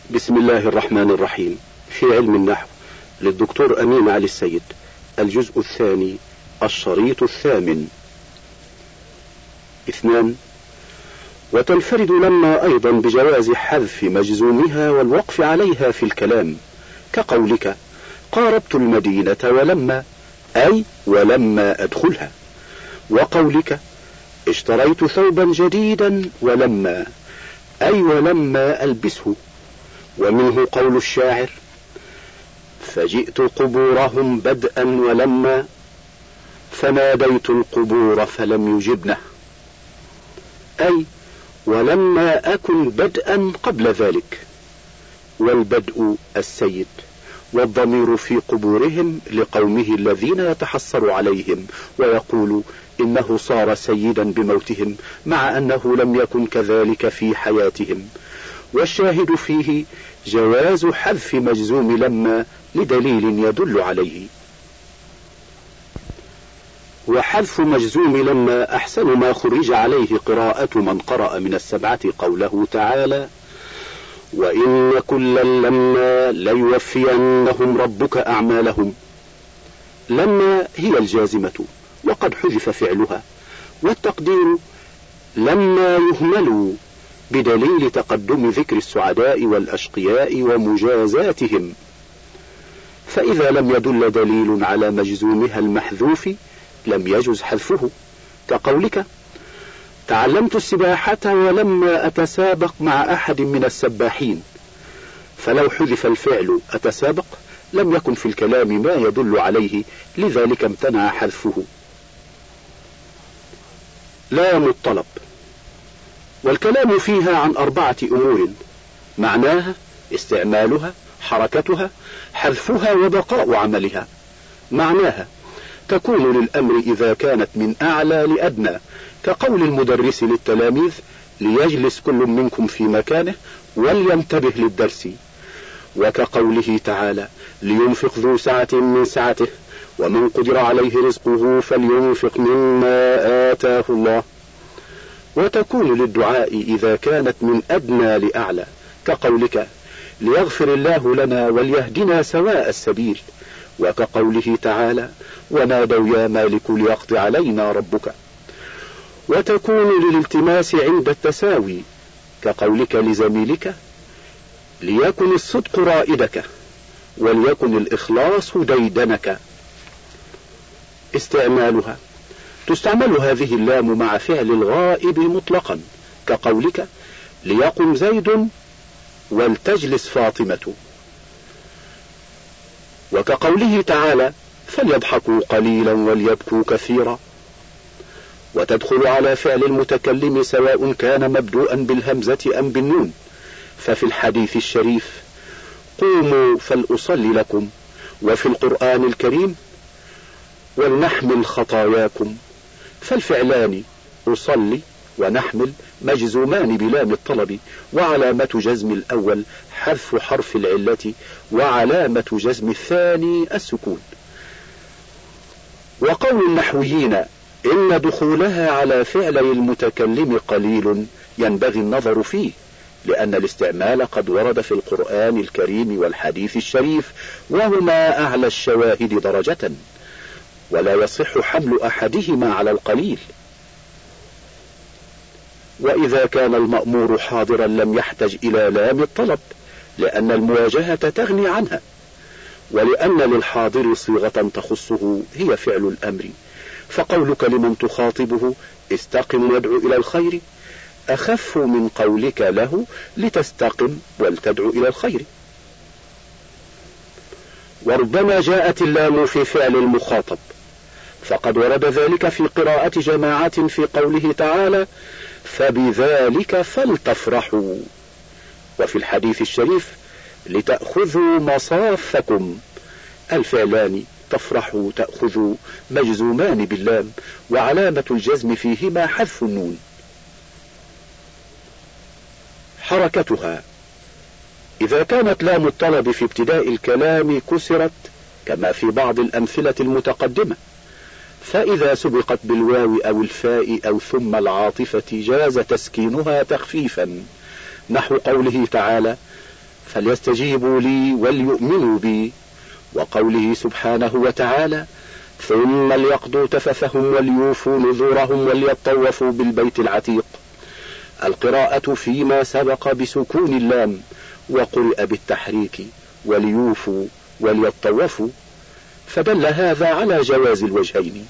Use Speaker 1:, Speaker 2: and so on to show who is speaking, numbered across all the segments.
Speaker 1: بسم الله الرحمن الرحيم. في علم النحو للدكتور أمين علي السيد، الجزء الثاني، الشريط الثامن. 2. وتنفرد لما أيضا بجواز حذف مجزومها والوقف عليها في الكلام، كقولك قاربت المدينة ولما، أي ولما أدخلها، وقولك اشتريت ثوبا جديدا ولما، أي ولما ألبسه. ومنه قول الشاعر فجئت قبورهم بدءا ولما، فناديت القبور فلم يجبنه، أي ولما أكن بدءا قبل ذلك. والبدء السيد، والضمير في قبورهم لقومه الذين يتحسر عليهم ويقول إنه صار سيدا بموتهم، مع أنه لم يكن كذلك في حياتهم. والشاهد فيه جواز حذف مجزوم لما لدليل يدل عليه. وحذف مجزوم لما أحسن ما خرج عليه قراءة من قرأ من السبعة قوله تعالى وإن كلا لما ليوفينهم ربك أعمالهم. لما هي الجازمة وقد حذف فعلها، والتقدير لما يهملوا بدليل تقدم ذكر السعداء والأشقياء ومجازاتهم. فإذا لم يدل دليل على مجزومها المحذوف لم يجز حذفه، كقولك تعلمت السباحة ولما أتسابق مع أحد من السباحين. فلو حذف الفعل أتسابق لم يكن في الكلام ما يدل عليه، لذلك امتنع حذفه. لام الطلب، والكلام فيها عن 4 أمور: معناها، استعمالها، حركتها، حذفها، وبقاء عملها. معناها تكون للأمر إذا كانت من أعلى لأدنى، كقول المدرس للتلاميذ ليجلس كل منكم في مكانه ولينتبه للدرس، وكقوله تعالى لينفق ذو سعة من سعته ومن قدر عليه رزقه فلينفق مما آتاه الله. وتكون للدعاء إذا كانت من أدنى لأعلى، كقولك ليغفر الله لنا وليهدنا سواء السبيل، وكقوله تعالى ونادوا يا مالك ليقض علينا ربك. وتكون للالتماس عند التساوي، كقولك لزميلك ليكن الصدق رائدك وليكن الإخلاص ديدنك. استعمالها، تستعمل هذه اللام مع فعل الغائب مطلقا، كقولك ليقم زيد ولتجلس فاطمة، وكقوله تعالى فليضحكوا قليلا وليبكوا كثيرا. وتدخل على فعل المتكلم سواء كان مبدوءا بالهمزة أم بالنون، ففي الحديث الشريف قوموا فلأصلي لكم، وفي القرآن الكريم ولنحمل خطاياكم. فالفعلان أصلي ونحمل مجزومان بلام الطلب، وعلامة جزم الأول حذف حرف العلة، وعلامة جزم الثاني السكون. وقول النحويين إن دخولها على فعل المتكلم قليل ينبغي النظر فيه، لأن الاستعمال قد ورد في القرآن الكريم والحديث الشريف، وهما أعلى الشواهد درجة، ولا يصح حمل أحدهما على القليل. وإذا كان المأمور حاضرا لم يحتج إلى لام الطلب، لأن المواجهة تغني عنها، ولأن للحاضر صيغة تخصه هي فعل الأمر. فقولك لمن تخاطبه استقم وادع إلى الخير أخف من قولك له لتستقم ولتدعو إلى الخير. وربما جاءت اللام في فعل المخاطب، فقد ورد ذلك في قراءة جماعات في قوله تعالى فبذلك فلتفرحوا، وفي الحديث الشريف لتأخذوا مصافكم. الفعلان تفرحوا تأخذوا مجزومان باللام، وعلامة الجزم فيهما حذف النون. حركتها، إذا كانت لام الطلب في ابتداء الكلام كسرت كما في بعض الأمثلة المتقدمة، فإذا سبقت بالواو أو الفاء أو ثم العاطفة جاز تسكينها تخفيفا، نحو قوله تعالى فليستجيبوا لي وليؤمنوا بي، وقوله سبحانه وتعالى ثم ليقضوا تفثهم وليوفوا نذورهم وليطوفوا بالبيت العتيق. القراءة فيما سبق بسكون اللام، وقرئ بالتحريك وليوفوا وليطوفوا، فدل هذا على جواز الوجهين.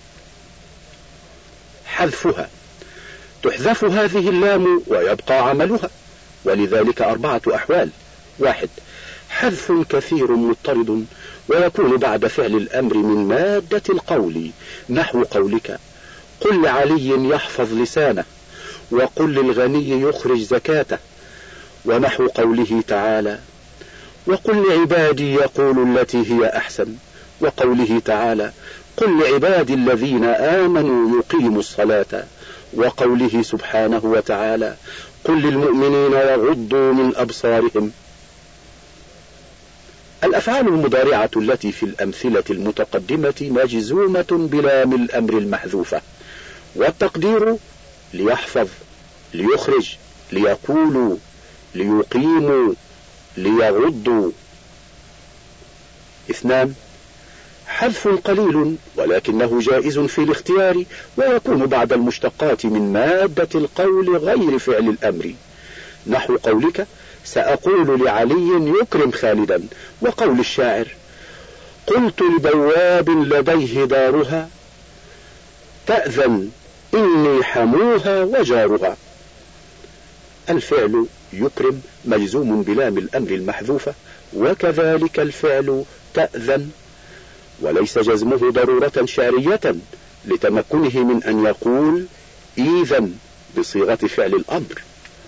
Speaker 1: حذفها، تحذف هذه اللام ويبقى عملها، ولذلك 4 أحوال. 1. حذف كثير مضطرد، ويكون بعد فعل الأمر من مادة القول، نحو قولك قل لعلي يحفظ لسانه، وقل للغني يخرج زكاته، ونحو قوله تعالى وقل لعبادي يقولوا التي هي أحسن، وقوله تعالى قل لعبادي الذين آمنوا يقيموا الصلاة، وقوله سبحانه وتعالى قل للمؤمنين يغضوا من أبصارهم. الأفعال المضارعة التي في الأمثلة المتقدمة مجزومة بلام الأمر المحذوفة، والتقدير ليحفظ، ليخرج، ليقولوا، ليقيموا، ليغضوا. 2. حذف قليل ولكنه جائز في الاختيار، ويكون بعد المشتقات من مادة القول غير فعل الأمر، نحو قولك سأقول لعلي يكرم خالدا، وقول الشاعر قلت لبواب لديه دارها تأذن إني حموها وجارها. الفعل يكرم مجزوم بلام الأمر المحذوفة، وكذلك الفعل تأذن، وليس جزمه ضرورة شعرية لتمكنه من أن يقول إذن بصيغة فعل الأمر.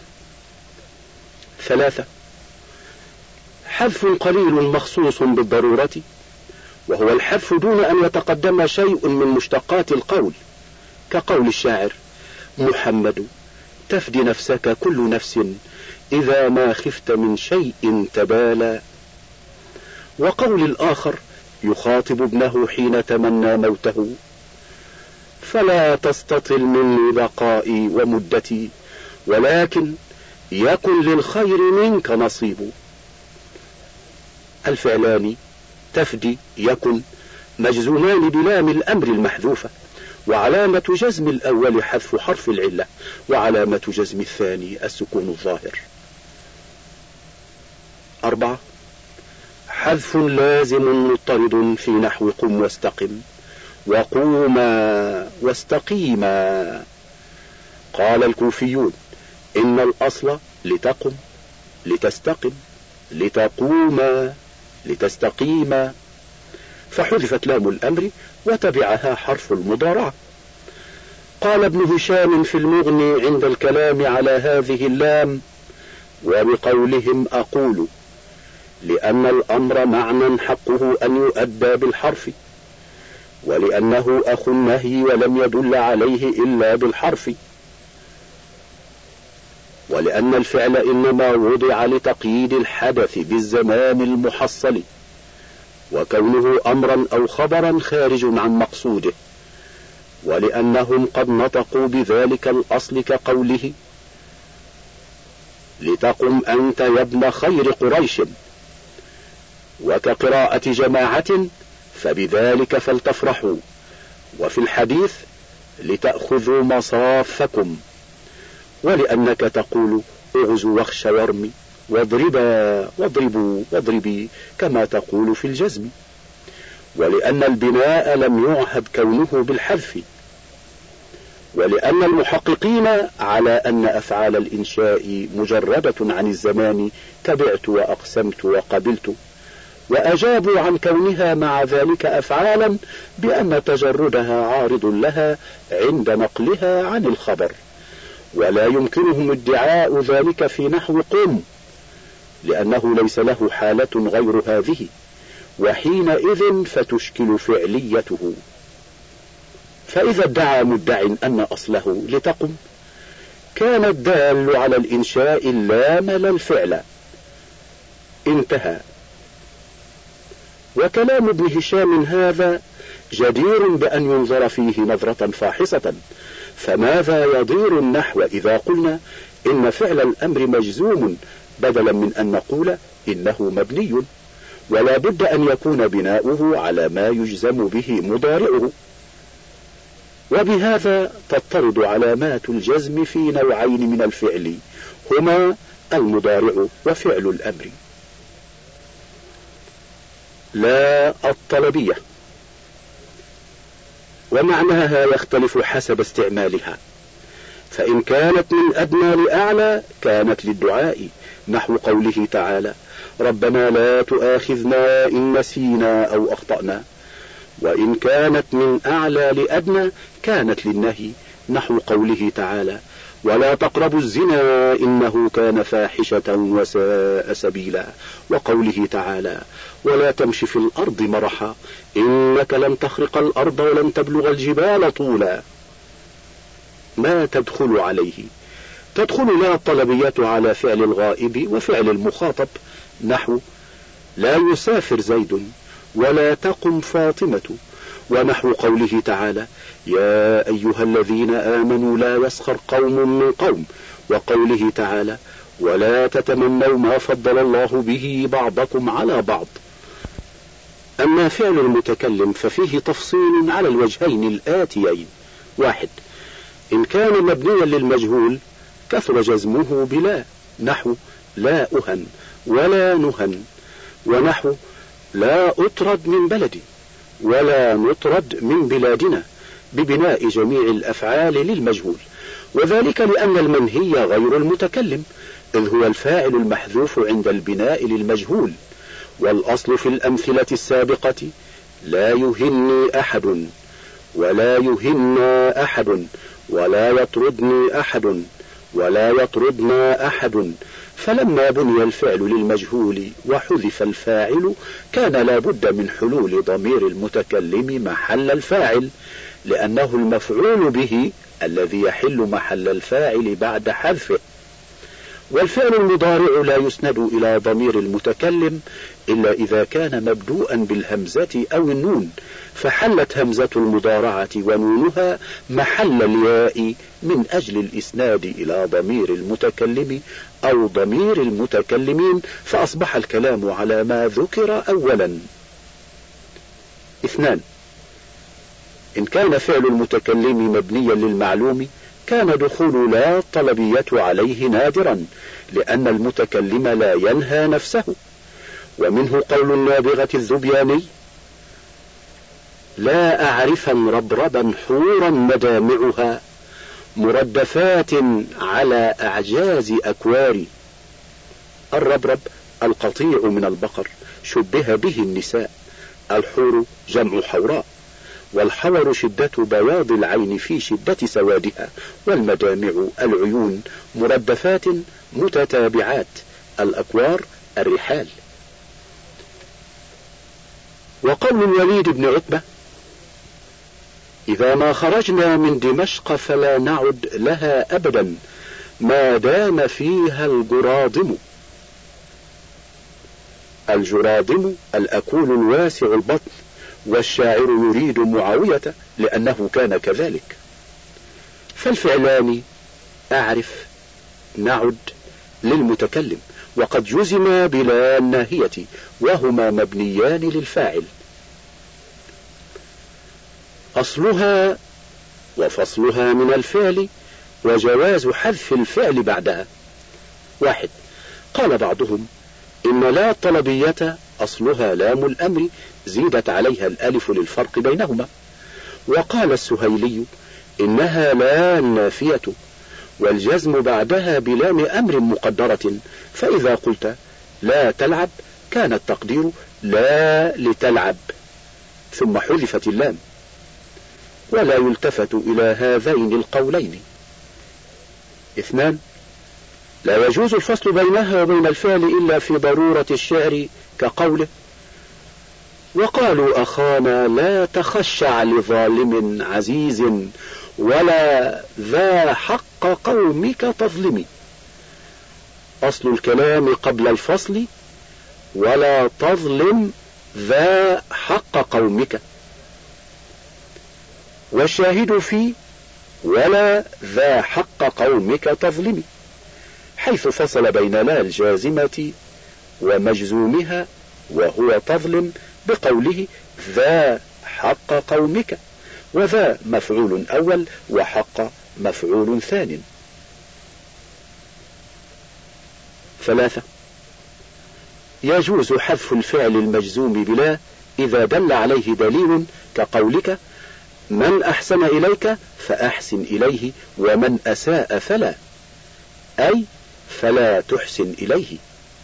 Speaker 1: 3. حذف قليل مخصوص بالضرورة، وهو الحذف دون أن يتقدم شيء من مشتقات القول، كقول الشاعر محمد تفدي نفسك كل نفس إذا ما خفت من شيء تبالى، وقول الآخر يخاطب ابنه حين تمنى موته فلا تستطل مني بقائي ومدتي ولكن يكن للخير منك نصيب. الفعلان تفدي يكن مجزومان بلام الأمر المحذوفة، وعلامة جزم الأول حذف حرف العلة، وعلامة جزم الثاني السكون الظاهر. 4. حذف لازم مضطرد في نحو قم واستقم، وقوما واستقيما. قال الكوفيون إن الأصل لتقم، لتستقم، لتقوما، لتستقيما، فحذفت لام الأمر وتبعها حرف المضارعة. قال ابن هشام في المغني عند الكلام على هذه اللام وبقولهم أقول لأن الأمر معنى حقه أن يؤدى بالحرف، ولأنه أخو النهي ولم يدل عليه إلا بالحرف، ولأن الفعل إنما وضع لتقييد الحدث بالزمان المحصل، وكونه أمرا أو خبرا خارج عن مقصوده، ولأنهم قد نطقوا بذلك الأصل كقوله لتقم أنت يا ابن خير قريش، وكقراءة جماعة فبذلك فلتفرحوا، وفي الحديث لتأخذوا مصافكم، ولأنك تقول اغزوا واخش وارمي واضربا واضربوا واضربي كما تقول في الجزم، ولأن البناء لم يعهد كونه بالحذف، ولأن المحققين على أن أفعال الإنشاء مجردة عن الزمان كبعت وأقسمت وقبلت، وأجابوا عن كونها مع ذلك أفعالا بأن تجردها عارض لها عند نقلها عن الخبر، ولا يمكنهم ادعاء ذلك في نحو قم، لأنه ليس له حالة غير هذه، وحينئذ فتشكل فعليته. فإذا ادعى مدع أن أصله لتقم كان الدال على الإنشاء اللام لا الفعل. انتهى. وكلام ابن هشام هذا جدير بأن ينظر فيه نظرة فاحصة، فماذا يضير النحو إذا قلنا إن فعل الأمر مجزوم بدلا من أن نقول إنه مبني، ولا بد أن يكون بناؤه على ما يجزم به مضارعه. وبهذا تضطرد علامات الجزم في نوعين من الفعل، هما المضارع وفعل الأمر. لا الطلبية، ومعناها يختلف حسب استعمالها، فإن كانت من أدنى لأعلى كانت للدعاء، نحو قوله تعالى: ربنا لا تؤاخذنا إن نسينا أو أخطأنا. وإن كانت من أعلى لأدنى كانت للنهي، نحو قوله تعالى: ولا تقربوا الزنا إنه كان فاحشة وساء سبيلا، وقوله تعالى: ولا تمش في الأرض مرحا إنك لن تخرق الأرض ولن تبلغ الجبال طولا. ما تدخل عليه؟ تدخل لا الطلبية على فعل الغائب وفعل المخاطب، نحو لا يسافر زيد ولا تقم فاطمة، ونحو قوله تعالى: يا أيها الذين آمنوا لا يسخر قوم من قوم، وقوله تعالى: ولا تتمنوا ما فضل الله به بعضكم على بعض. أما فعل المتكلم ففيه تفصيل على الوجهين الآتيين: 1. إن كان مبنيا للمجهول كثر جزمه بلا، نحو لا أهن ولا نهن، ونحو لا أطرد من بلدي ولا نطرد من بلادنا، ببناء جميع الأفعال للمجهول، وذلك لأن المنهي غير المتكلم، إذ هو الفاعل المحذوف عند البناء للمجهول. والأصل في الأمثلة السابقة: لا يهني أحد ولا يهنا أحد ولا يطردني أحد ولا يطردنا أحد. فلما بني الفعل للمجهول وحذف الفاعل كان لا بد من حلول ضمير المتكلم محل الفاعل، لأنه المفعول به الذي يحل محل الفاعل بعد حذفه. والفعل المضارع لا يسند إلى ضمير المتكلم إلا إذا كان مبدوءا بالهمزة أو النون، فحلت همزة المضارعة ونونها محل الياء من أجل الإسناد إلى ضمير المتكلم أو ضمير المتكلمين، فأصبح الكلام على ما ذكر أولا. 2. إن كان فعل المتكلم مبنيا للمعلوم كان دخول لا الطلبية عليه نادرا، لأن المتكلم لا ينهى نفسه. ومنه قول النابغة الذبياني: لا أعرفا ربربا حورا مدامعها مردفات على أعجاز أكواري. الربرب القطيع من البقر شبه به النساء، الحور جمع حوراء، والحور شدة بياض العين في شدة سوادها، والمدامع العيون، مردفات متتابعات، الأكوار الرحال. وقول الوليد بن عتبة: إذا ما خرجنا من دمشق فلا نعد لها أبدا ما دام فيها الجراضم. الجراضم الأكول الواسع البطن، والشاعر يريد معاوية لأنه كان كذلك. فالفعلان أعرف نعد للمتكلم، وقد جزم بلا الناهية، وهما مبنيان للفاعل. أصلها وفصلها من الفعل وجواز حذف الفعل بعدها. 1. قال بعضهم: إن لا الطلبية أصلها لام الأمر زيدت عليها الألف للفرق بينهما. وقال السهيلي: إنها لا النافية، والجزم بعدها بلام أمر مقدرة، فإذا قلت لا تلعب كان التقدير لا لتلعب، ثم حذفت اللام. ولا يلتفت إلى هذين القولين. 2. لا يجوز الفصل بينها وبين الفعل إلا في ضرورة الشعر، كقوله: وقالوا أخانا لا تخشع لظالم عزيز ولا ذا حق قومك تظلمي. أصل الكلام قبل الفصل: ولا تظلم ذا حق قومك. والشاهد في ولا ذا حق قومك تظلمي، حيث فصل بين لا الجازمة ومجزومها وهو تظلم بقوله ذا حق قومك، وذا مفعول أول وحق مفعول ثان. 3. يجوز حذف الفعل المجزوم بلا إذا دل عليه دليل كقولك من أحسن إليك فأحسن إليه ومن أساء فلا، أي فلا تحسن إليه.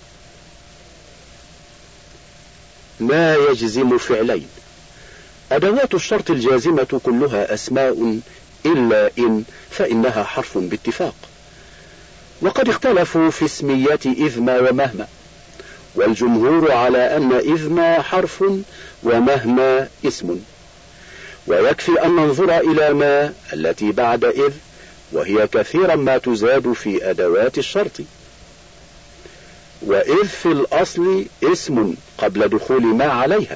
Speaker 1: ما يجزم فعلين. أدوات الشرط الجازمة كلها أسماء إلا إن فإنها حرف باتفاق، وقد اختلفوا في اسمية إذما ومهما، والجمهور على أن إذما حرف ومهما اسم، ويكفي أن ننظر إلى ما التي بعد إذ، وهي كثيرا ما تزاد في أدوات الشرط. وإذ في الأصل اسم قبل دخول ما عليها،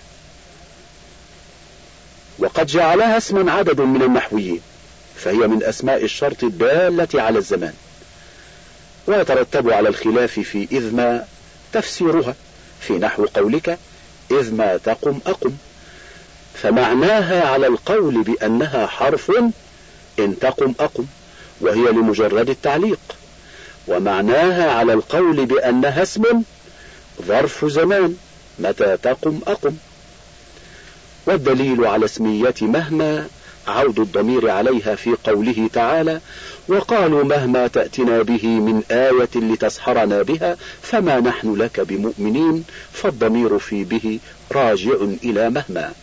Speaker 1: وقد جعلها اسما عدد من النحويين، فهي من أسماء الشرط الدالة على الزمان. ويترتب على الخلاف في إذ ما تفسيرها في نحو قولك إذ ما تقم أقم، فمعناها على القول بأنها حرف إن تقم أقم، وهي لمجرد التعليق، ومعناها على القول بأنها اسم ظرف زمان متى تقم أقم. والدليل على اسمية مهما عود الضمير عليها في قوله تعالى وقالوا مهما تأتنا به من آية لتسحرنا بها فما نحن لك بمؤمنين، فالضمير في به راجع إلى مهما.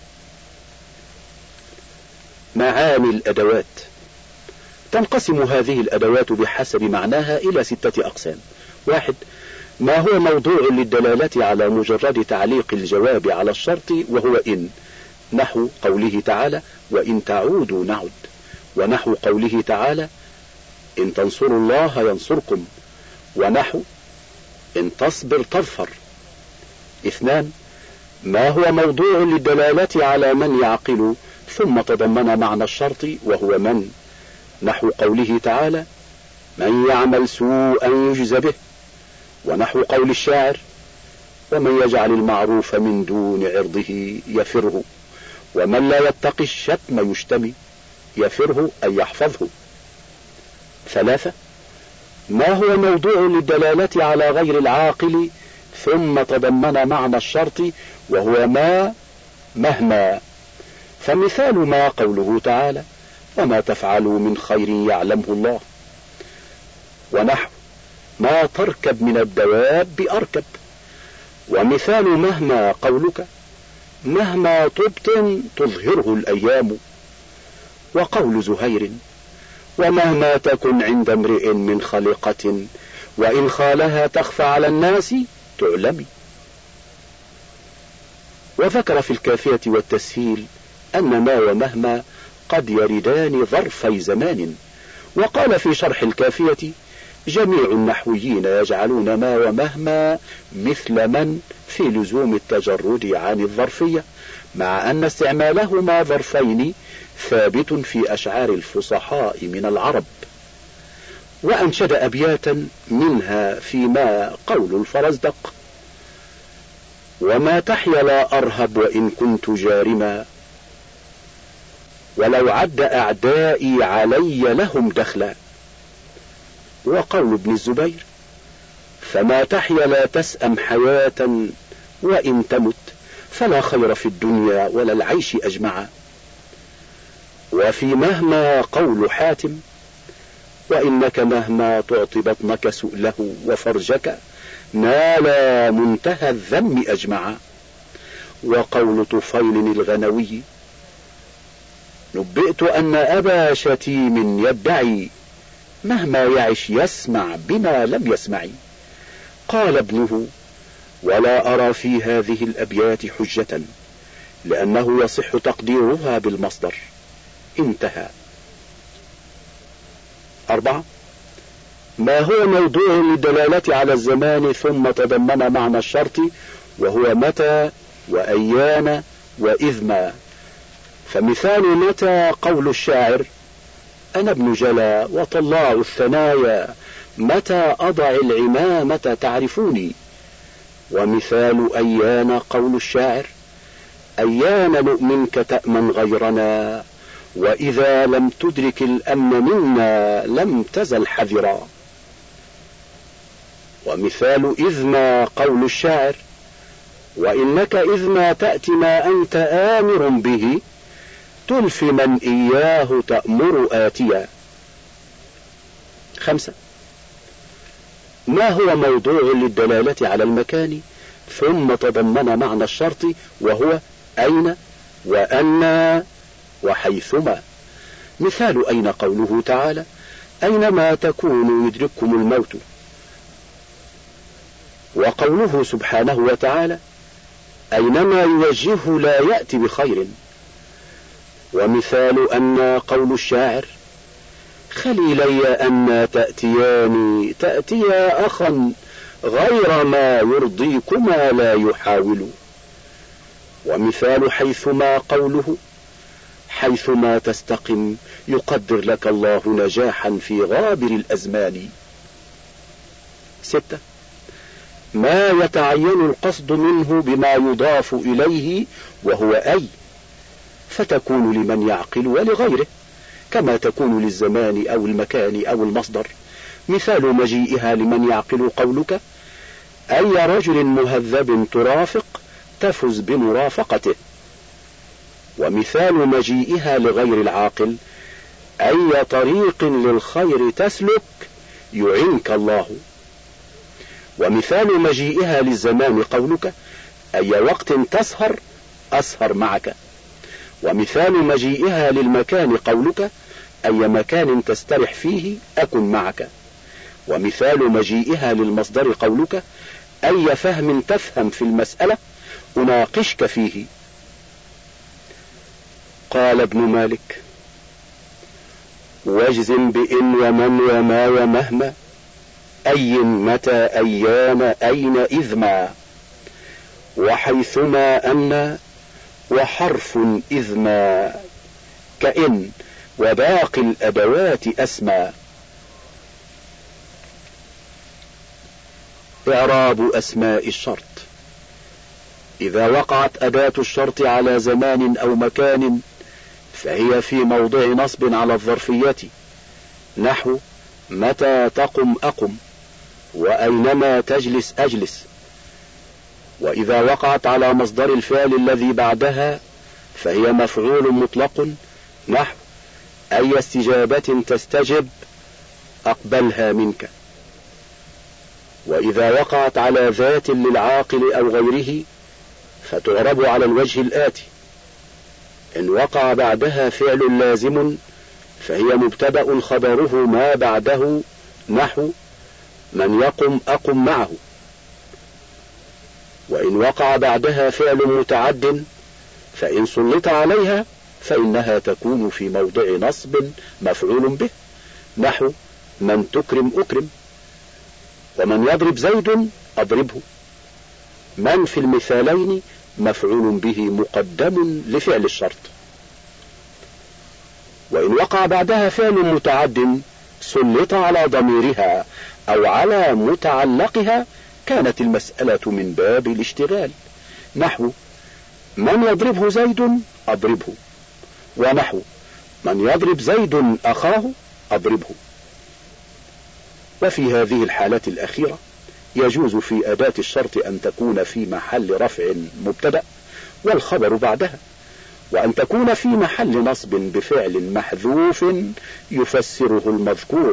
Speaker 1: معاني الأدوات. تنقسم هذه الأدوات بحسب معناها إلى 6 أقسام. 1. ما هو موضوع للدلالة على مجرد تعليق الجواب على الشرط وهو إن، نحو قوله تعالى وإن تعودوا نعد، ونحو قوله تعالى إن تنصروا الله ينصركم، ونحو إن تصبر تظفر. 2. ما هو موضوع للدلالة على من يعقل ثم تضمن معنى الشرط وهو من، نحو قوله تعالى من يعمل سوءا يجز به، ونحو قول الشاعر ومن يجعل المعروف من دون عرضه يفره، ومن لا يتقي الشتم يشتمي، يفره أي يحفظه. 3. ما هو موضوع للدلالة على غير العاقل ثم تضمن معنى الشرط وهو ما مهما، فمثال ما قوله تعالى وما تفعلوا من خير يعلمه الله، ونحو ما تركب من الدواب أركب. ومثال مهما قولك مهما طبت تظهره الأيام، وقول زهير ومهما تكن عند امرئ من خلقة وإن خالها تخفى على الناس تعلمي. وذكر في الكافية والتسهيل أن ما ومهما قد يردان ظرفي زمان، وقال في شرح الكافية جميع النحويين يجعلون ما ومهما مثل من في لزوم التجرد عن الظرفية، مع أن استعمالهما ظرفين ثابت في أشعار الفصحاء من العرب. وأنشد أبياتا منها فيما قول الفرزدق وما تحيا لا أرهب وإن كنت جارما، ولو عد أعدائي علي لهم دخلا. وقول ابن الزبير فما تحيا لا تسأم حياة وإن تمت فلا خير في الدنيا ولا العيش أجمعا. وفي مهما قول حاتم وإنك مهما تعطي بطنك سؤله وفرجك نال منتهى الذم أجمعا. وقول طفيل الغنوي نبئت أن أبا شتيم يدعي مهما يعش يسمع بما لم يسمع. قال ابنه ولا أرى في هذه الأبيات حجة لأنه يصح تقديرها بالمصدر. انتهى. 4. ما هو موضوع للدلالة على الزمان ثم تضمن معنى الشرط وهو متى وأيان وإذما. فمثال متى قول الشاعر أنا ابن جلا وطلاع الثنايا متى أضع العمامة تعرفوني. ومثال أيان قول الشاعر: أيان نؤمنك تأمن غيرنا، وإذا لم تدرك الأمن منا لم تزل حذرا. ومثال إذ ما قول الشاعر: وإنك إذ ما تأتي ما أنت آمر به، تلفي من إياه تأمر آتيا. 5. ما هو موضوع للدلالة على المكان ثم تضمن معنى الشرط، وهو أين وأن وحيثما. مثال أين قوله تعالى: أينما تكونوا يدرككم الموت. وقوله سبحانه وتعالى: أينما يوجهه لا يأتي بخير. ومثال أن قول الشاعر: خليلي أن تأتياني تأتيا أخا غير ما يرضيكما لا يحاول. ومثال حيثما قوله: حيثما تستقم يقدر لك الله نجاحا في غابر الأزمان. 6. ما يتعين القصد منه بما يضاف إليه وهو أي، فتكون لمن يعقل ولغيره، كما تكون للزمان أو المكان أو المصدر. مثال مجيئها لمن يعقل قولك: أي رجل مهذب ترافق تفز بمرافقته. ومثال مجيئها لغير العاقل: أي طريق للخير تسلك يعنك الله. ومثال مجيئها للزمان قولك: أي وقت تسهر أسهر معك. ومثال مجيئها للمكان قولك: أي مكان تسترح فيه أكن معك. ومثال مجيئها للمصدر قولك: أي فهم تفهم في المسألة أناقشك فيه. قال ابن مالك: واجزم بإن ومن وما ومهما، أي متى أيان أين إذ ما، وحيثما أن وحرف إذ ما، كإن وباقي الأدوات أسمى. إعراب أسماء الشرط: إذا وقعت أداة الشرط على زمان أو مكان فهي في موضع نصب على الظرفية، نحو متى تقم أقم، وأينما تجلس أجلس. وإذا وقعت على مصدر الفعل الذي بعدها فهي مفعول مطلق، نحو أي استجابة تستجب أقبلها منك. وإذا وقعت على ذات للعاقل أو غيره فتعرب على الوجه الآتي: إن وقع بعدها فعل لازم فهي مبتدأ خبره ما بعده، نحو من يقم أقم معه. وإن وقع بعدها فعل متعد فإن سلط عليها فإنها تكون في موضع نصب مفعول به، نحو من تكرم أكرم. ومن يضرب زيد أضربه. من في المثالين مفعول به مقدم لفعل الشرط. وإن وقع بعدها فعل متعد سلط على ضميرها أو على متعلقها كانت المسألة من باب الاشتغال، نحو من يضربه زيد أضربه، ونحو من يضرب زيد أخاه أضربه. وفي هذه الحالة الأخيرة يجوز في أداة الشرط أن تكون في محل رفع مبتدأ والخبر بعدها، وأن تكون في محل نصب بفعل محذوف يفسره المذكور.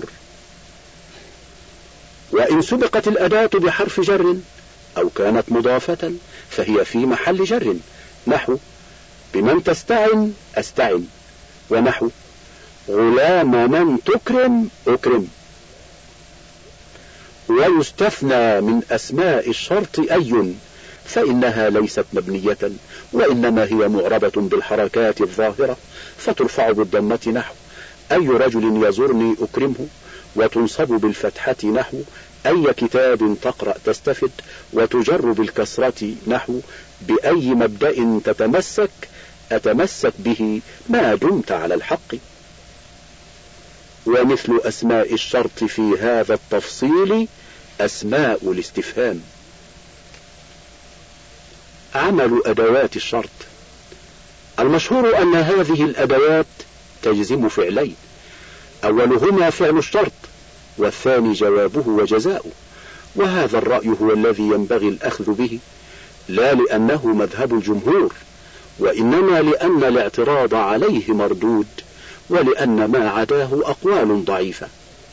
Speaker 1: وإن سبقت الأداة بحرف جر أو كانت مضافة فهي في محل جر، نحو بمن تستعن أستعن، ونحو غلام من تكرم أكرم. ويستثنى من أسماء الشرط أي، فإنها ليست مبنية وإنما هي معربة بالحركات الظاهرة فترفع بالضمة، نحو أي رجل يزورني أكرمه، وتنصب بالفتحة، نحو أي كتاب تقرأ تستفد، وتجر بالكسرة، نحو بأي مبدأ تتمسك أتمسك به ما دمت على الحق. ومثل أسماء الشرط في هذا التفصيل أسماء الاستفهام. عمل أدوات الشرط. المشهور أن هذه الأدوات تجزم فعلين، أولهما فعل الشرط والثاني جوابه وجزاؤه، وهذا الرأي هو الذي ينبغي الأخذ به، لا لأنه مذهب الجمهور، وإنما لأن الاعتراض عليه مردود، ولأن ما عداه أقوال ضعيفة.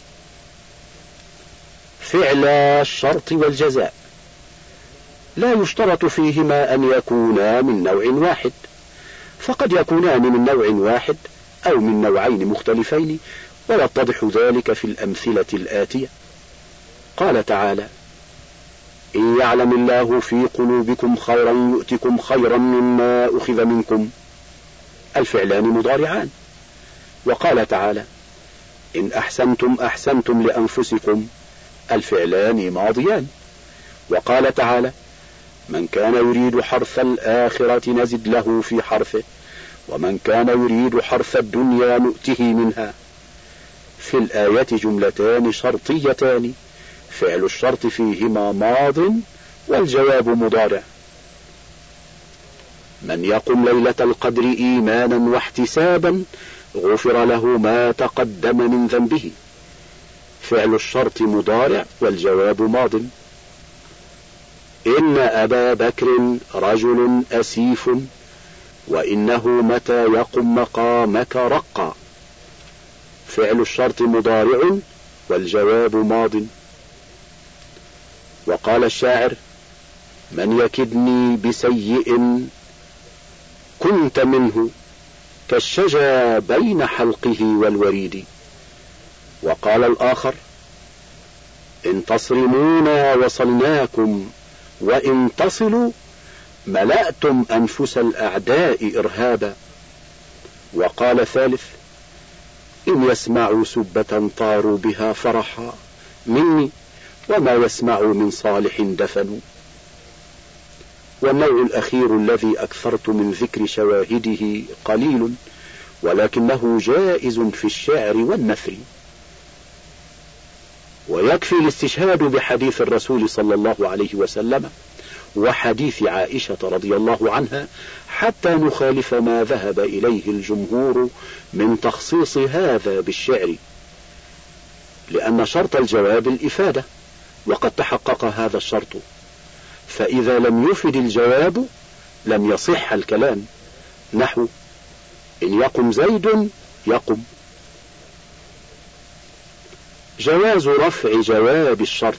Speaker 1: فعل الشرط والجزاء لا يشترط فيهما أن يكونا من نوع واحد، فقد يكونان من نوع واحد أو من نوعين مختلفين، ويتضح ذلك في الأمثلة الآتية. قال تعالى: إن يعلم الله في قلوبكم خيرا يؤتكم خيرا مما أخذ منكم، الفعلان مضارعان. وقال تعالى: إن أحسنتم أحسنتم لأنفسكم، الفعلان ماضيان. وقال تعالى: من كان يريد حرث الآخرة نزد له في حرثه، ومن كان يريد حرث الدنيا نؤته منها. في الآية جملتان شرطيتان، فعل الشرط فيهما ماض والجواب مضارع. من يقم ليلة القدر إيمانا واحتسابا غفر له ما تقدم من ذنبه، فعل الشرط مضارع والجواب ماض. إن أبا بكر رجل أسيف، وإنه متى يقم مقامك رقى، فعل الشرط مضارع والجواب ماض. وقال الشاعر: من يكدني بسيء كنت منه، كالشجا بين حلقه والوريد. وقال الآخر: إن تصرمونا وصلناكم، وإن تصلوا ملأتم أنفس الأعداء إرهابا. وقال الثالث: إن يسمعوا سبة طاروا بها فرحا مني، وما يسمعوا من صالح دفنوا. والنوع الأخير الذي أكثرت من ذكر شواهده قليل، ولكنه جائز في الشعر والنثر. ويكفي الاستشهاد بحديث الرسول صلى الله عليه وسلم وحديث عائشة رضي الله عنها حتى نخالف ما ذهب إليه الجمهور من تخصيص هذا بالشعر، لأن شرط الجواب الإفادة، وقد تحقق هذا الشرط، فإذا لم يفد الجواب لم يصح الكلام، نحو: إن يقم زيد يقم. جواز رفع جواب الشرط.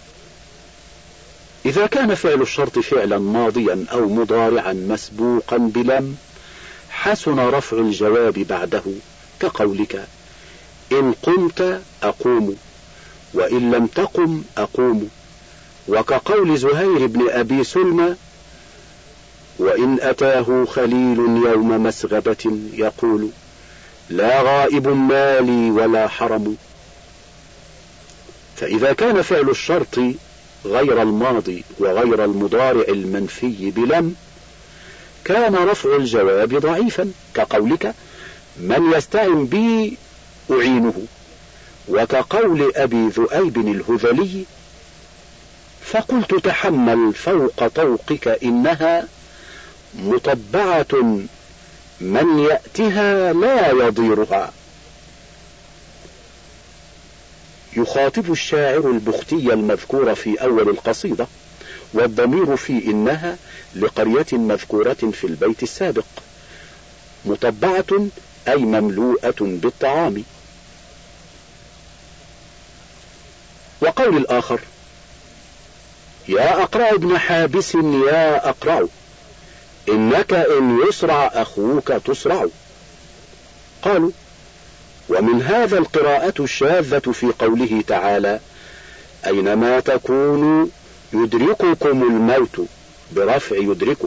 Speaker 1: إذا كان فعل الشرط فعلا ماضيا أو مضارعا مسبوقا بلم، حسن رفع الجواب بعده، كقولك: إن قمت أقوم، وإن لم تقم أقوم. وكقول زهير بن أبي سلمى: وإن أتاه خليل يوم مسغبة يقول: لا غائب مالي ولا حرم. فإذا كان فعل الشرط غير الماضي وغير المضارع المنفي بلم، كان رفع الجواب ضعيفا، كقولك: من يستعن بي أعينه. وكقول أبي ذؤيب الهذلي: فقلت تحمل فوق طوقك إنها مطبعة من يأتها لا يضيرها. يخاطب الشاعر البختي المذكور في أول القصيدة، والضمير في إنها لقرية مذكورة في البيت السابق. مطبعة أي مملوءة بالطعام. وقول الآخر: يا أقرع ابن حابس يا أقرع، إنك إن يسرع أخوك تسرع. قالوا: ومن هذا القراءة الشاذة في قوله تعالى: أينما تكونوا يدرككم الموت، برفع يدركه.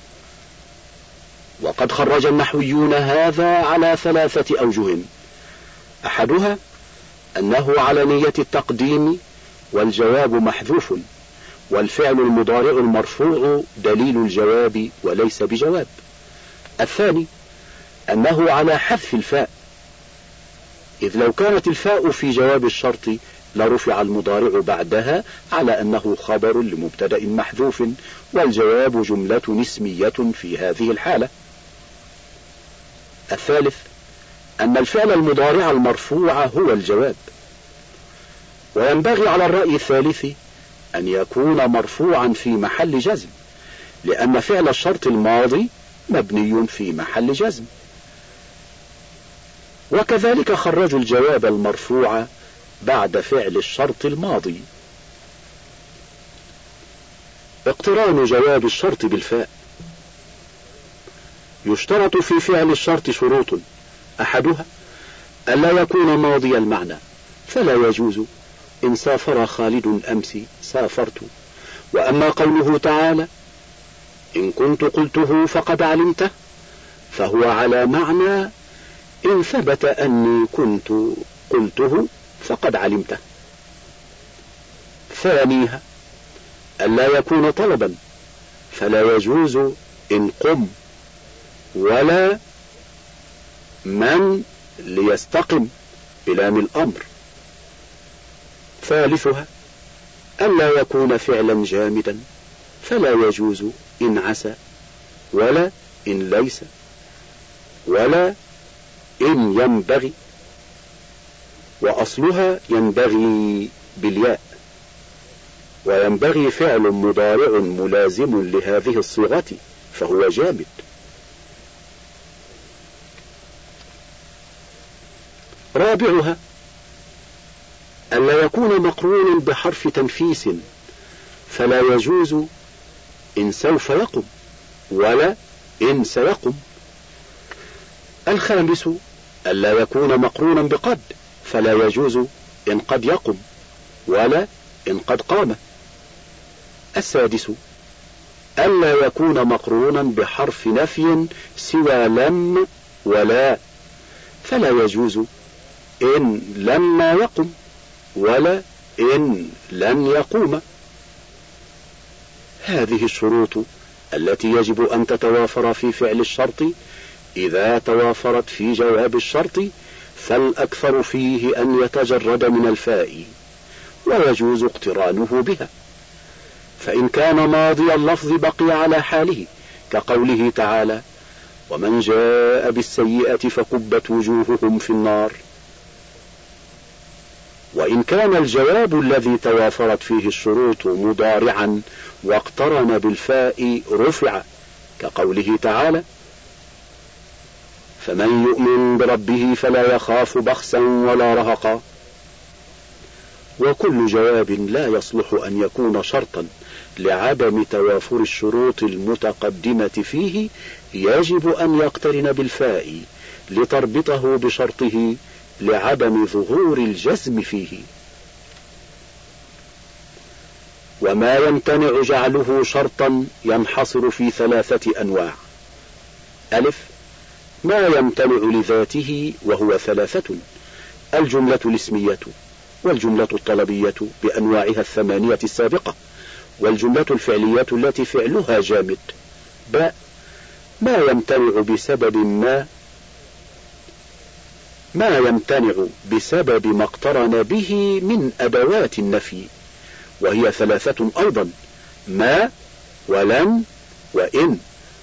Speaker 1: وقد خرج النحويون هذا على 3 أوجه: أحدها أنه على نية التقديم والجواب محذوف، والفعل المضارع المرفوع دليل الجواب وليس بجواب. الثاني أنه على حذف الفاء، إذ لو كانت الفاء في جواب الشرط لرفع المضارع بعدها على أنه خبر لمبتدأ محذوف، والجواب جملة اسمية في هذه الحالة. الثالث أن الفعل المضارع المرفوع هو الجواب، وينبغي على الرأي الثالث أن يكون مرفوعا في محل جزم، لأن فعل الشرط الماضي مبني في محل جزم. وكذلك خرجوا الجواب المرفوع بعد فعل الشرط الماضي. اقتران جواب الشرط بالفاء. يشترط في فعل الشرط شروط، أحدها ألا يكون ماضي المعنى، فلا يجوز إن سافر خالد أمس سافرت. وأما قوله تعالى إن كنت قلته فقد علمته، فهو على معنى إن ثبت أني كنت قلته فقد علمته. ثانيها ألا يكون طلبا، فلا يجوز إن قم ولا من ليستقم بلام الأمر. ثالثها ألا يكون فعلا جامدا، فلا يجوز إن عسى ولا إن ليس ولا إن ينبغي، وأصلها ينبغي بالياء، وينبغي فعل مضارع ملازم لهذه الصيغة فهو جامد. رابعها ألا يكون مقرونا بحرف تنفيس، فلا يجوز إن سوف يقم ولا إن سيقم. الخامس ألا يكون مقرونا بقد، فلا يجوز إن قد يقم ولا إن قد قام. السادس ألا يكون مقرونا بحرف نفي سوى لم ولا، فلا يجوز إن لما يقم ولا إن لن يقوم. هذه الشروط التي يجب أن تتوافر في فعل الشرط إذا توافرت في جواب الشرط، فالأكثر فيه أن يتجرد من الفاء، ويجوز اقترانه بها. فإن كان ماضي اللفظ بقي على حاله، كقوله تعالى ومن جاء بالسيئة فكبت وجوههم في النار. وإن كان الجواب الذي توافرت فيه الشروط مضارعا واقترن بالفاء رفع، كقوله تعالى فمن يؤمن بربه فلا يخاف بخسا ولا رهقا. وكل جواب لا يصلح أن يكون شرطا لعدم توافر الشروط المتقدمة فيه يجب أن يقترن بالفاء لتربطه بشرطه لعدم ظهور الجزم فيه. وما يمتنع جعله شرطا ينحصر في 3 أنواع. ألف ما يمتنع لذاته وهو 3: الجملة الاسمية، والجملة الطلبية بأنواعها 8 السابقة، والجملة الفعلية التي فعلها جامد. باء ما يمتنع بسبب ما يمتنع بسبب ما اقترن به من أدوات النفي، وهي 3 أيضا: ما ولن وإن.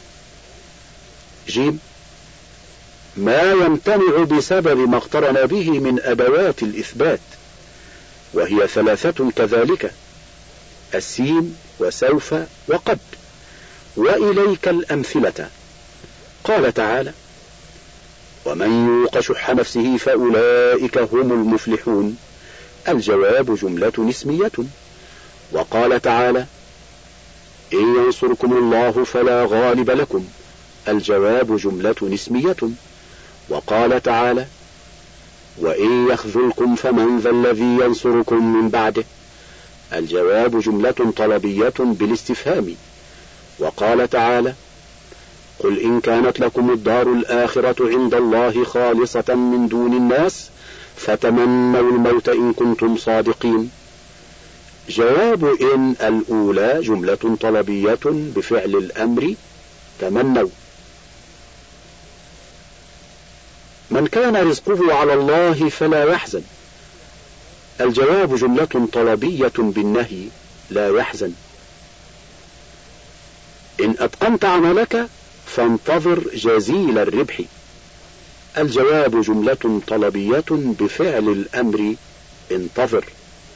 Speaker 1: جيم ما يمتنع بسبب ما اقترن به من أدوات الإثبات، وهي 3 كذلك: السين وسوف وقد. وإليك الأمثلة. قال تعالى ومن يوق شح نفسه فأولئك هم المفلحون. الجواب جملة اسمية. وقال تعالى إن ينصركم الله فلا غالب لكم. الجواب جملة اسمية. وقال تعالى وإن يخذلكم فمن ذا الذي ينصركم من بعده. الجواب جملة طلبية بالاستفهام. وقال تعالى قل إن كانت لكم الدار الآخرة عند الله خالصة من دون الناس فتمنوا الموت إن كنتم صادقين. جواب إن الأولى جملة طلبية بفعل الأمر تمنوا. من كان رزقه على الله فلا يحزن. الجواب جملة طلبية بالنهي لا يحزن. إن أتقنت عملك فانتظر جزيل الربح. الجواب جملة طلبية بفعل الأمر انتظر.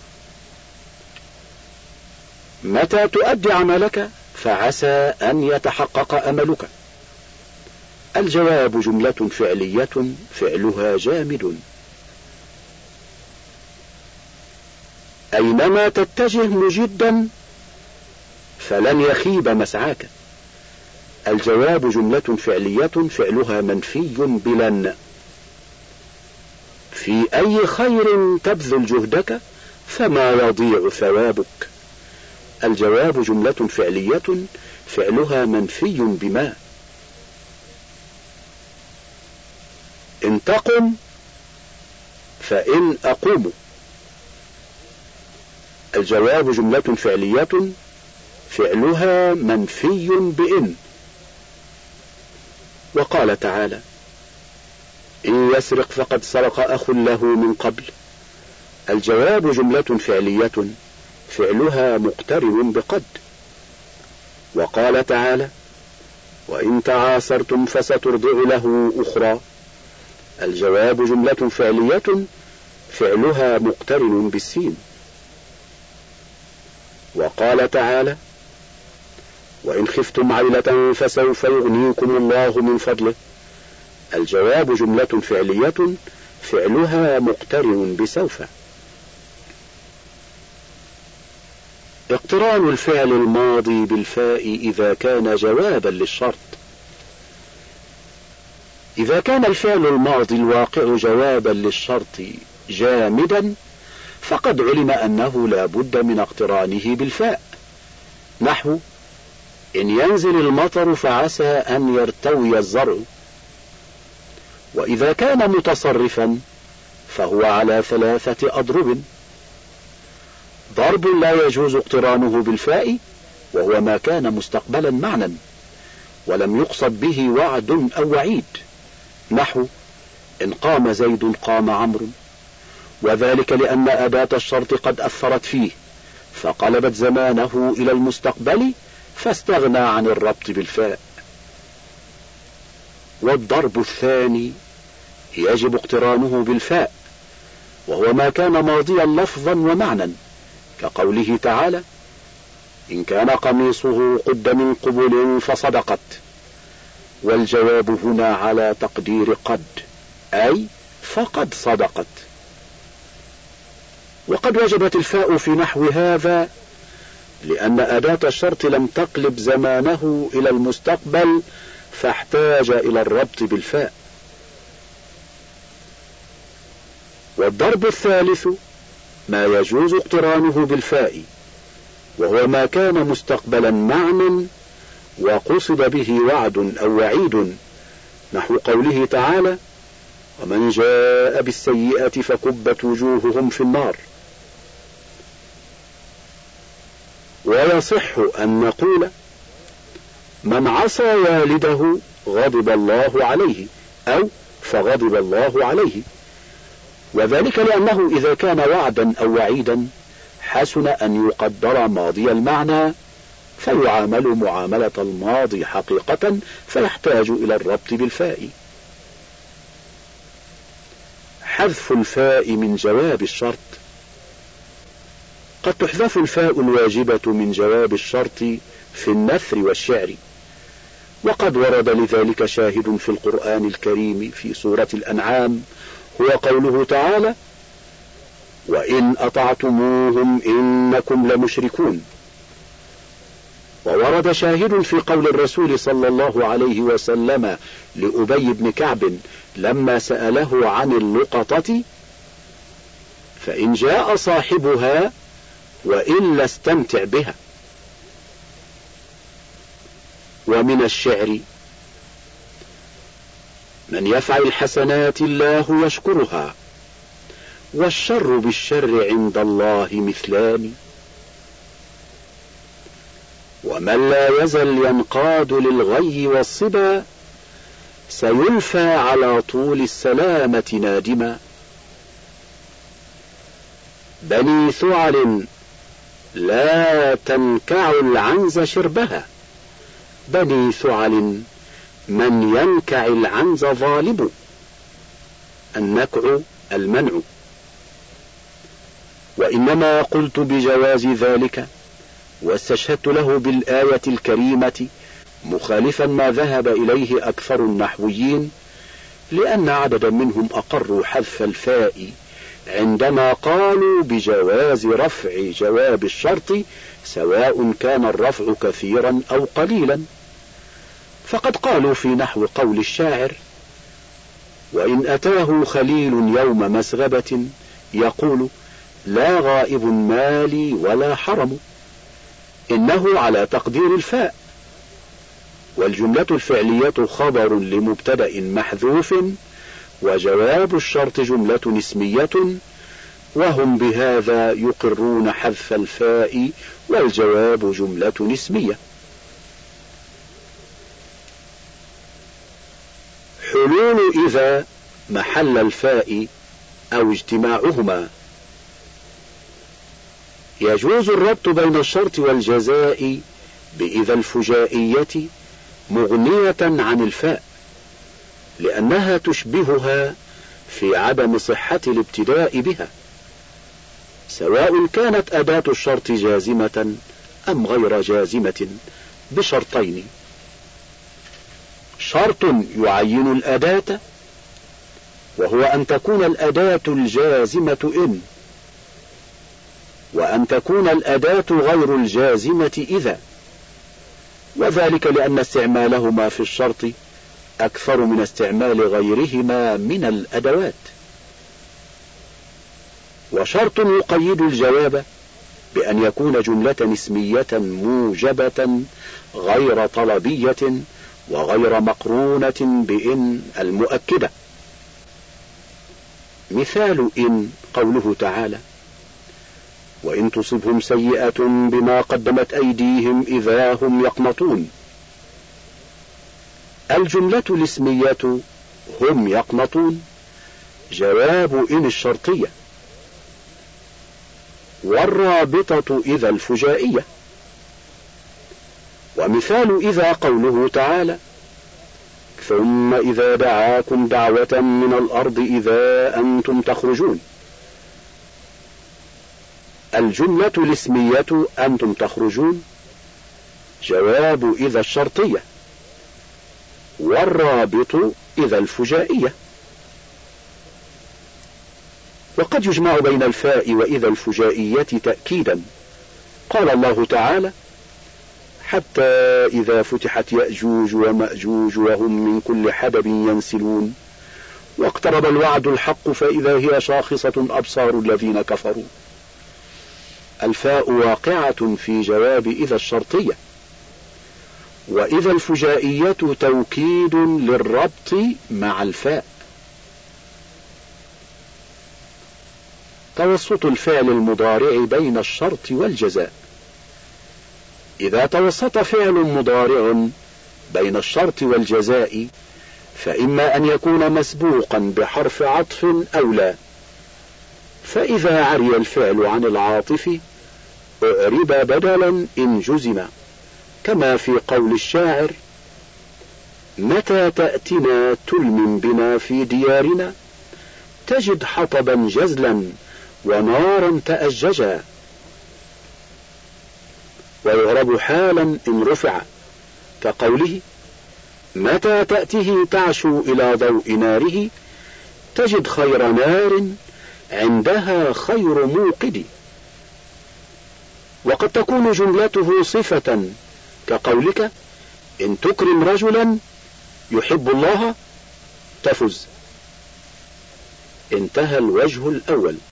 Speaker 1: متى تؤدي عملك فعسى أن يتحقق أملك. الجواب جملة فعلية فعلها جامد. أينما تتجه مجدا فلن يخيب مسعاك. الجواب جملة فعلية فعلها منفي بلن. في أي خير تبذل جهدك فما يضيع ثوابك. الجواب جملة فعلية فعلها منفي بما. إن تقم فإن أقوم. الجواب جملة فعلية فعلها منفي بإن. وقال تعالى: إن يسرق فقد سرق أخ له من قبل. الجواب جملة فعلية فعلها مقترن بقد. وقال تعالى: وإن تعاسرتم فسترضع له أخرى. الجواب جملة فعلية فعلها مقترن بالسين. وقال تعالى: وإن خفتم عيلة فسوف يغنيكم الله من فضله. الجواب جملة فعلية فعلها مقترن بسوف. اقتران الفعل الماضي بالفاء إذا كان جوابا للشرط. إذا كان الفعل الماضي الواقع جوابا للشرط جامدا فقد علم أنه لا بد من اقترانه بالفاء. نحو: إن ينزل المطر فعسى أن يرتوي الزرع. وإذا كان متصرفا فهو على 3 أضرب. ضرب لا يجوز اقترانه بالفاء وهو ما كان مستقبلا معنى ولم يقصد به وعد أو وعيد. نحو: إن قام زيد قام عمرو. وذلك لأن أداة الشرط قد أثرت فيه فقلبت زمانه إلى المستقبل فاستغنى عن الربط بالفاء. والضرب الثاني يجب اقترانه بالفاء وهو ما كان ماضيا لفظا ومعنى، كقوله تعالى: إن كان قميصه قد من قبل فصدقت. والجواب هنا على تقدير قد، أي فقد صدقت. وقد وجبت الفاء في نحو هذا لأن أداة الشرط لم تقلب زمانه إلى المستقبل فاحتاج إلى الربط بالفاء. والضرب الثالث ما يجوز اقترانه بالفاء وهو ما كان مستقبلا معنى وقصد به وعد أو وعيد، نحو قوله تعالى: ومن جاء بالسيئة فكبت وجوههم في النار. ويصح أن نقول: من عصى والده غضب الله عليه، أو فغضب الله عليه. وذلك لأنه إذا كان وعدا أو وعيدا حسن أن يقدر ماضي المعنى فيعامل معاملة الماضي حقيقة فيحتاج إلى الربط بالفاء. حذف الفاء من جواب الشرط. قد تحذف الفاء الواجبة من جواب الشرط في النثر والشعر، وقد ورد لذلك شاهد في القرآن الكريم في سورة الأنعام، هو قوله تعالى: وإن أطعتموهم إنكم لمشركون. وورد شاهد في قول الرسول صلى الله عليه وسلم لأبي بن كعب لما سأله عن اللقطة: فإن جاء صاحبها وإلا استمتع بها. ومن الشعر: من يفعل الحسنات الله يشكرها، والشر بالشر عند الله مثلان. ومن لا يزل ينقاد للغي والصبا سيلفى على طول السلامة نادما. بني ثعل لا تنكع العنز شربها، بني ثعل من ينكع العنز ظالم. النكع المنع. وإنما قلت بجواز ذلك واستشهدت له بالآية الكريمة مخالفا ما ذهب إليه أكثر النحويين، لأن عددا منهم أقروا حذف الفاء عندما قالوا بجواز رفع جواب الشرط سواء كان الرفع كثيرا أو قليلا. فقد قالوا في نحو قول الشاعر: وإن أتاه خليل يوم مسغبة يقول لا غائب مالي ولا حرم، إنه على تقدير الفاء، والجملة الفعلية خبر لمبتدأ محذوف، وجواب الشرط جملة اسمية، وهم بهذا يقرون حذف الفاء والجواب جملة اسمية. حلول إذا محل الفاء أو اجتماعهما. يجوز الربط بين الشرط والجزاء بإذا الفجائية مغنية عن الفاء، لأنها تشبهها في عدم صحة الابتداء بها، سواء كانت أداة الشرط جازمة أم غير جازمة، بشرطين: شرط يعين الأداة، وهو أن تكون الأداة الجازمة إن، وأن تكون الأداة غير الجازمة إذا، وذلك لأن استعمالهما في الشرط أكثر من استعمال غيرهما من الأدوات. وشرط يقيد الجواب بأن يكون جملة اسمية موجبة غير طلبية وغير مقرونة بإن المؤكدة. مثال إن قوله تعالى: وإن تصبهم سيئة بما قدمت أيديهم إذا هم يقنطون. الجملة الاسمية هم يقنطون جواب إن الشرطية، والرابطة إذا الفجائية. ومثال إذا قوله تعالى: ثم إذا دعاكم دعوة من الأرض إذا أنتم تخرجون. الجملة الاسمية أنتم تخرجون جواب إذا الشرطية، والرابط إذا الفجائية. وقد يجمع بين الفاء وإذا الفجائية تأكيدا. قال الله تعالى: حتى إذا فتحت يأجوج ومأجوج وهم من كل حدب ينسلون واقترب الوعد الحق فإذا هي شاخصة أبصار الذين كفروا. الفاء واقعة في جواب إذا الشرطية، وإذا الفجائية توكيد للربط مع الفاء. توسط الفعل المضارع بين الشرط والجزاء. إذا توسط فعل مضارع بين الشرط والجزاء فإما أن يكون مسبوقا بحرف عطف أو لا، فإذا عري الفعل عن العاطف أعرب بدلا إن جزم، كما في قول الشاعر: متى تأتنا تلم بنا في ديارنا تجد حطبا جزلا ونارا تأججا. ويعرب حالا إن رفع، كقوله: متى تأته تعشو إلى ضوء ناره تجد خير نار عندها خير موقد. وقد تكون جملته صفة، كقولك: إن تكرم رجلا يحب الله تفز. انتهى الوجه الأول.